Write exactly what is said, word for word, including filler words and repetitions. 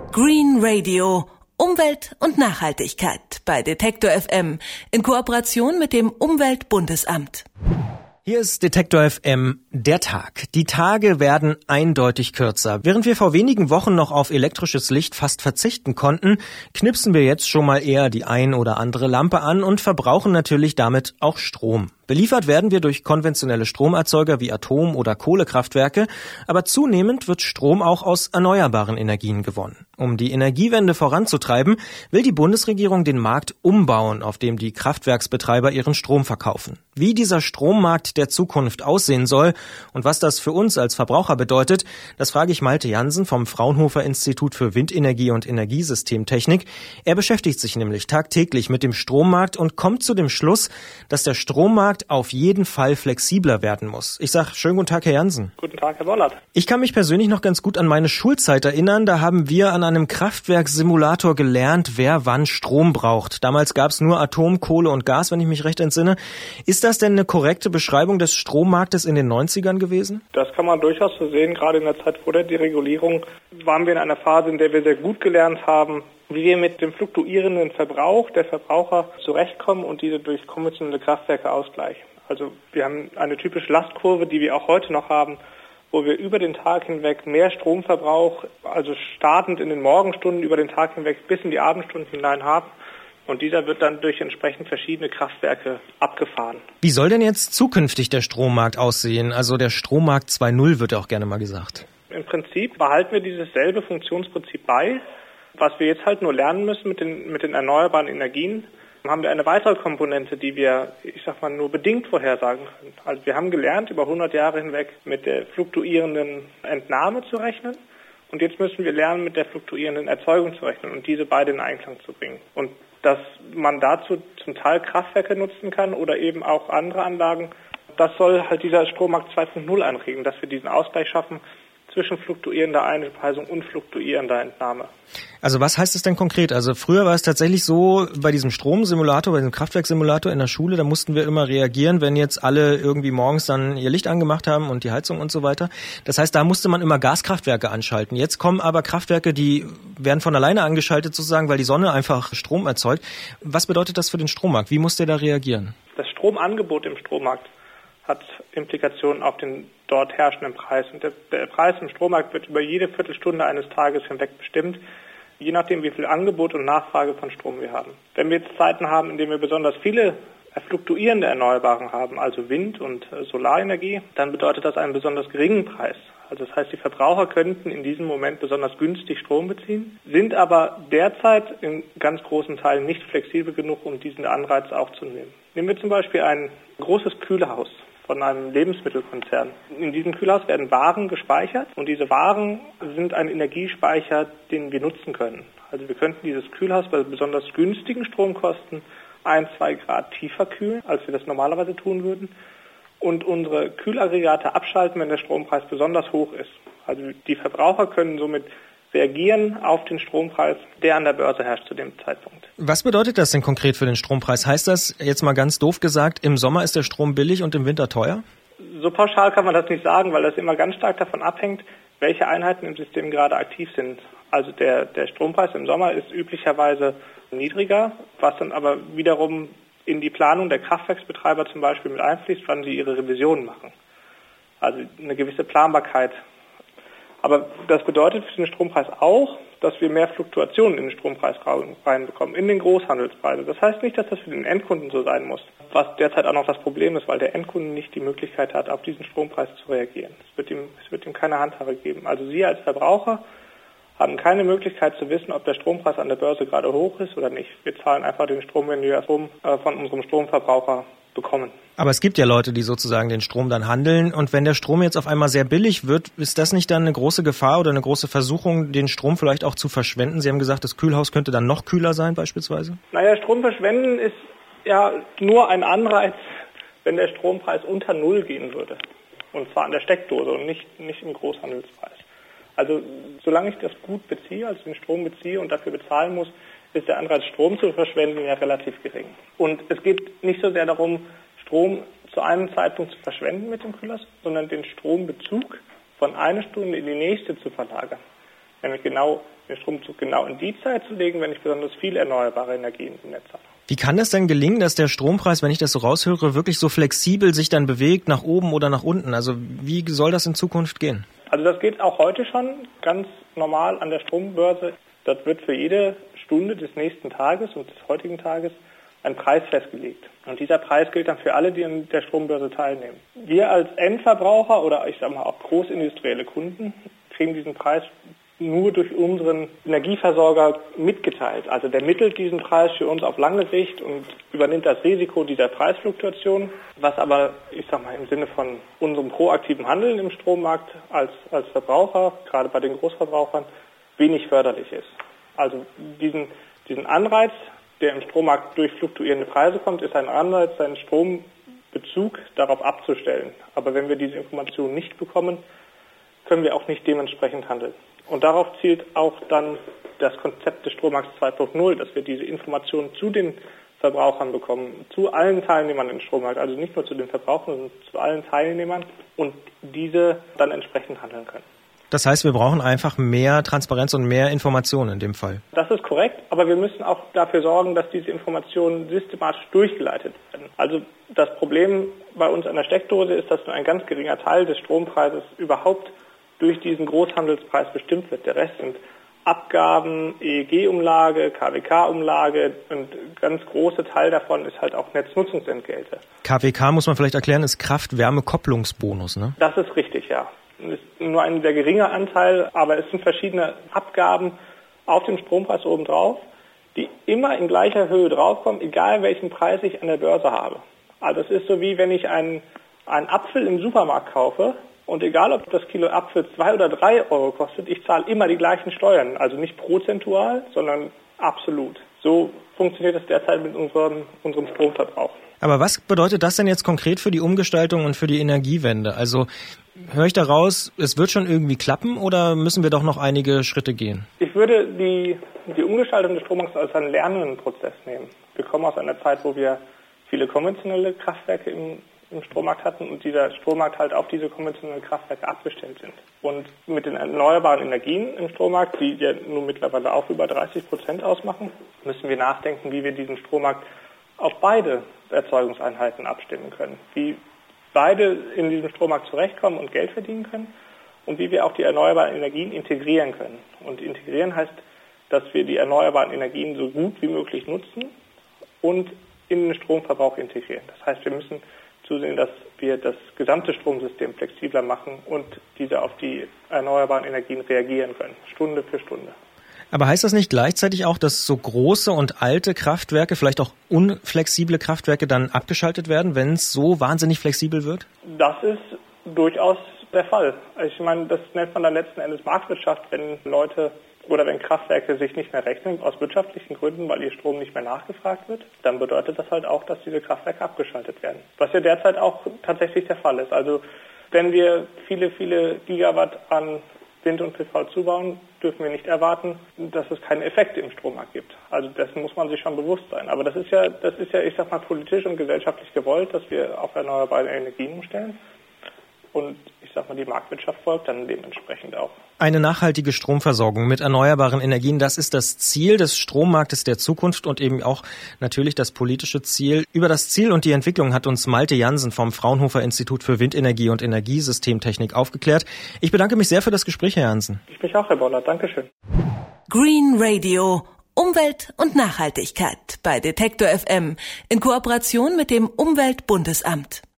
Green Radio. Umwelt und Nachhaltigkeit bei Detektor F M in Kooperation mit dem Umweltbundesamt. Hier ist Detektor F M, der Tag. Die Tage werden eindeutig kürzer. Während wir vor wenigen Wochen noch auf elektrisches Licht fast verzichten konnten, knipsen wir jetzt schon mal eher die ein oder andere Lampe an und verbrauchen natürlich damit auch Strom. Beliefert werden wir durch konventionelle Stromerzeuger wie Atom- oder Kohlekraftwerke, aber zunehmend wird Strom auch aus erneuerbaren Energien gewonnen. Um die Energiewende voranzutreiben, will die Bundesregierung den Markt umbauen, auf dem die Kraftwerksbetreiber ihren Strom verkaufen. Wie dieser Strommarkt der Zukunft aussehen soll und was das für uns als Verbraucher bedeutet, das frage ich Malte Jansen vom Fraunhofer Institut für Windenergie und Energiesystemtechnik. Er beschäftigt sich nämlich tagtäglich mit dem Strommarkt und kommt zu dem Schluss, dass der Strommarkt auf jeden Fall flexibler werden muss. Ich sage schönen guten Tag, Herr Jansen. Guten Tag, Herr Wollert. Ich kann mich persönlich noch ganz gut an meine Schulzeit erinnern. Da haben wir an einem Kraftwerkssimulator gelernt, wer wann Strom braucht. Damals gab es nur Atom, Kohle und Gas, wenn ich mich recht entsinne. Ist das denn eine korrekte Beschreibung des Strommarktes in den neunzigern gewesen? Das kann man durchaus so sehen. Gerade in der Zeit vor der Deregulierung waren wir in einer Phase, in der wir sehr gut gelernt haben, wie wir mit dem fluktuierenden Verbrauch der Verbraucher zurechtkommen und diese durch konventionelle Kraftwerke ausgleichen. Also wir haben eine typische Lastkurve, die wir auch heute noch haben, wo wir über den Tag hinweg mehr Stromverbrauch, also startend in den Morgenstunden über den Tag hinweg bis in die Abendstunden hinein haben. Und dieser wird dann durch entsprechend verschiedene Kraftwerke abgefahren. Wie soll denn jetzt zukünftig der Strommarkt aussehen? Also der Strommarkt zwei Punkt null wird ja auch gerne mal gesagt. Im Prinzip behalten wir dieses selbe Funktionsprinzip bei. Was wir jetzt halt nur lernen müssen mit den, mit den erneuerbaren Energien, haben wir eine weitere Komponente, die wir, ich sag mal, nur bedingt vorhersagen können. Also wir haben gelernt, über hundert Jahre hinweg mit der fluktuierenden Entnahme zu rechnen. Und jetzt müssen wir lernen, mit der fluktuierenden Erzeugung zu rechnen und diese beide in Einklang zu bringen. Und dass man dazu zum Teil Kraftwerke nutzen kann oder eben auch andere Anlagen, das soll halt dieser Strommarkt zwei Punkt null anregen, dass wir diesen Ausgleich schaffen zwischen fluktuierender Einspeisung und fluktuierender Entnahme. Also was heißt es denn konkret? Also früher war es tatsächlich so, bei diesem Stromsimulator, bei diesem Kraftwerkssimulator in der Schule, da mussten wir immer reagieren, wenn jetzt alle irgendwie morgens dann ihr Licht angemacht haben und die Heizung und so weiter. Das heißt, da musste man immer Gaskraftwerke anschalten. Jetzt kommen aber Kraftwerke, die werden von alleine angeschaltet sozusagen, weil die Sonne einfach Strom erzeugt. Was bedeutet das für den Strommarkt? Wie muss der da reagieren? Das Stromangebot im Strommarkt hat Implikationen auf den dort herrschenden Preis. Und der, der Preis im Strommarkt wird über jede Viertelstunde eines Tages hinweg bestimmt, je nachdem, wie viel Angebot und Nachfrage von Strom wir haben. Wenn wir jetzt Zeiten haben, in denen wir besonders viele fluktuierende Erneuerbaren haben, also Wind- und Solarenergie, dann bedeutet das einen besonders geringen Preis. Also das heißt, die Verbraucher könnten in diesem Moment besonders günstig Strom beziehen, sind aber derzeit in ganz großen Teilen nicht flexibel genug, um diesen Anreiz auch zu nehmen. Nehmen wir zum Beispiel ein großes Kühlhaus von einem Lebensmittelkonzern. In diesem Kühlhaus werden Waren gespeichert und diese Waren sind ein Energiespeicher, den wir nutzen können. Also wir könnten dieses Kühlhaus bei besonders günstigen Stromkosten ein, zwei Grad tiefer kühlen, als wir das normalerweise tun würden, und unsere Kühlaggregate abschalten, wenn der Strompreis besonders hoch ist. Also die Verbraucher können somit reagieren auf den Strompreis, der an der Börse herrscht zu dem Zeitpunkt. Was bedeutet das denn konkret für den Strompreis? Heißt das, jetzt mal ganz doof gesagt, im Sommer ist der Strom billig und im Winter teuer? So pauschal kann man das nicht sagen, weil das immer ganz stark davon abhängt, welche Einheiten im System gerade aktiv sind. Also der, der Strompreis im Sommer ist üblicherweise niedriger, was dann aber wiederum in die Planung der Kraftwerksbetreiber zum Beispiel mit einfließt, wann sie ihre Revisionen machen. Also eine gewisse Planbarkeit. Aber das bedeutet für den Strompreis auch, dass wir mehr Fluktuationen in den Strompreis reinbekommen, in den Großhandelspreise. Das heißt nicht, dass das für den Endkunden so sein muss, was derzeit auch noch das Problem ist, weil der Endkunde nicht die Möglichkeit hat, auf diesen Strompreis zu reagieren. Es wird ihm, es wird ihm keine Handhabe geben. Also Sie als Verbraucher haben keine Möglichkeit zu wissen, ob der Strompreis an der Börse gerade hoch ist oder nicht. Wir zahlen einfach den Strom, wenn wir Strom äh, von unserem Stromverbraucher bekommen. Aber es gibt ja Leute, die sozusagen den Strom dann handeln. Und wenn der Strom jetzt auf einmal sehr billig wird, ist das nicht dann eine große Gefahr oder eine große Versuchung, den Strom vielleicht auch zu verschwenden? Sie haben gesagt, das Kühlhaus könnte dann noch kühler sein beispielsweise? Naja, Strom verschwenden ist ja nur ein Anreiz, wenn der Strompreis unter Null gehen würde. Und zwar an der Steckdose und nicht, nicht im Großhandelspreis. Also solange ich das Gut beziehe, also den Strom beziehe und dafür bezahlen muss, ist der Anreiz, Strom zu verschwenden, ja relativ gering. Und es geht nicht so sehr darum, Strom zu einem Zeitpunkt zu verschwenden mit dem Kühlhaus, sondern den Strombezug von einer Stunde in die nächste zu verlagern. nämlich genau den Stromzug genau in die Zeit zu legen, wenn ich besonders viele erneuerbare Energien im Netz habe. Wie kann das denn gelingen, dass der Strompreis, wenn ich das so raushöre, wirklich so flexibel sich dann bewegt, nach oben oder nach unten? Also wie soll das in Zukunft gehen? Also das geht auch heute schon ganz normal an der Strombörse. Dort wird für jede Stunde des nächsten Tages und des heutigen Tages ein Preis festgelegt. Und dieser Preis gilt dann für alle, die an der Strombörse teilnehmen. Wir als Endverbraucher oder ich sage mal auch großindustrielle Kunden kriegen diesen Preis nur durch unseren Energieversorger mitgeteilt. Also der mittelt diesen Preis für uns auf lange Sicht und übernimmt das Risiko dieser Preisfluktuation, was aber, ich sag mal, im Sinne von unserem proaktiven Handeln im Strommarkt als, als Verbraucher, gerade bei den Großverbrauchern, wenig förderlich ist. Also diesen, diesen Anreiz, der im Strommarkt durch fluktuierende Preise kommt, ist ein Anreiz, seinen Strombezug darauf abzustellen. Aber wenn wir diese Informationen nicht bekommen, können wir auch nicht dementsprechend handeln. Und darauf zielt auch dann das Konzept des Strommarkts zwei Punkt null, dass wir diese Informationen zu den Verbrauchern bekommen, zu allen Teilnehmern im Strommarkt, also nicht nur zu den Verbrauchern, sondern zu allen Teilnehmern und diese dann entsprechend handeln können. Das heißt, wir brauchen einfach mehr Transparenz und mehr Informationen in dem Fall. Das ist korrekt, aber wir müssen auch dafür sorgen, dass diese Informationen systematisch durchgeleitet werden. Also das Problem bei uns an der Steckdose ist, dass nur ein ganz geringer Teil des Strompreises überhaupt durch diesen Großhandelspreis bestimmt wird. Der Rest sind Abgaben, E E G-Umlage, K W K-Umlage und ein ganz großer Teil davon ist halt auch Netznutzungsentgelte. K W K, muss man vielleicht erklären, ist Kraft-Wärme-Kopplungsbonus, ne? Das ist richtig, ja. Es ist nur ein sehr geringer Anteil, aber es sind verschiedene Abgaben auf dem Strompreis obendrauf, die immer in gleicher Höhe draufkommen, egal welchen Preis ich an der Börse habe. Also es ist so wie wenn ich einen, einen Apfel im Supermarkt kaufe und egal ob das Kilo Apfel zwei oder drei Euro kostet, ich zahle immer die gleichen Steuern, also nicht prozentual, sondern absolut. So funktioniert es derzeit mit unserem, unserem Stromverbrauch. Aber was bedeutet das denn jetzt konkret für die Umgestaltung und für die Energiewende? Also höre ich daraus, es wird schon irgendwie klappen oder müssen wir doch noch einige Schritte gehen? Ich würde die, die Umgestaltung des Strommarkts als einen lernenden Prozess nehmen. Wir kommen aus einer Zeit, wo wir viele konventionelle Kraftwerke im, im Strommarkt hatten und dieser Strommarkt halt auf diese konventionellen Kraftwerke abgestellt sind. Und mit den erneuerbaren Energien im Strommarkt, die ja nun mittlerweile auch über dreißig Prozent ausmachen, müssen wir nachdenken, wie wir diesen Strommarkt auf beide Erzeugungseinheiten abstimmen können, wie beide in diesem Strommarkt zurechtkommen und Geld verdienen können und wie wir auch die erneuerbaren Energien integrieren können. Und integrieren heißt, dass wir die erneuerbaren Energien so gut wie möglich nutzen und in den Stromverbrauch integrieren. Das heißt, wir müssen zusehen, dass wir das gesamte Stromsystem flexibler machen und diese auf die erneuerbaren Energien reagieren können, Stunde für Stunde. Aber heißt das nicht gleichzeitig auch, dass so große und alte Kraftwerke, vielleicht auch unflexible Kraftwerke dann abgeschaltet werden, wenn es so wahnsinnig flexibel wird? Das ist durchaus der Fall. Ich meine, das nennt man dann letzten Endes Marktwirtschaft, wenn Leute oder wenn Kraftwerke sich nicht mehr rechnen aus wirtschaftlichen Gründen, weil ihr Strom nicht mehr nachgefragt wird, dann bedeutet das halt auch, dass diese Kraftwerke abgeschaltet werden. Was ja derzeit auch tatsächlich der Fall ist. Also wenn wir viele, viele Gigawatt an Wind und P V zubauen, dürfen wir nicht erwarten, dass es keine Effekte im Strommarkt gibt. Also dessen muss man sich schon bewusst sein. Aber das ist ja, das ist ja, ich sag mal, politisch und gesellschaftlich gewollt, dass wir auf erneuerbare Energien umstellen. Und ich sag mal, die Marktwirtschaft folgt dann dementsprechend auch. Eine nachhaltige Stromversorgung mit erneuerbaren Energien, das ist das Ziel des Strommarktes der Zukunft und eben auch natürlich das politische Ziel. Über das Ziel und die Entwicklung hat uns Malte Jansen vom Fraunhofer Institut für Windenergie und Energiesystemtechnik aufgeklärt. Ich bedanke mich sehr für das Gespräch, Herr Jansen. Ich mich auch, Herr Bollert. Dankeschön. Green Radio. Umwelt und Nachhaltigkeit bei Detektor F M in Kooperation mit dem Umweltbundesamt.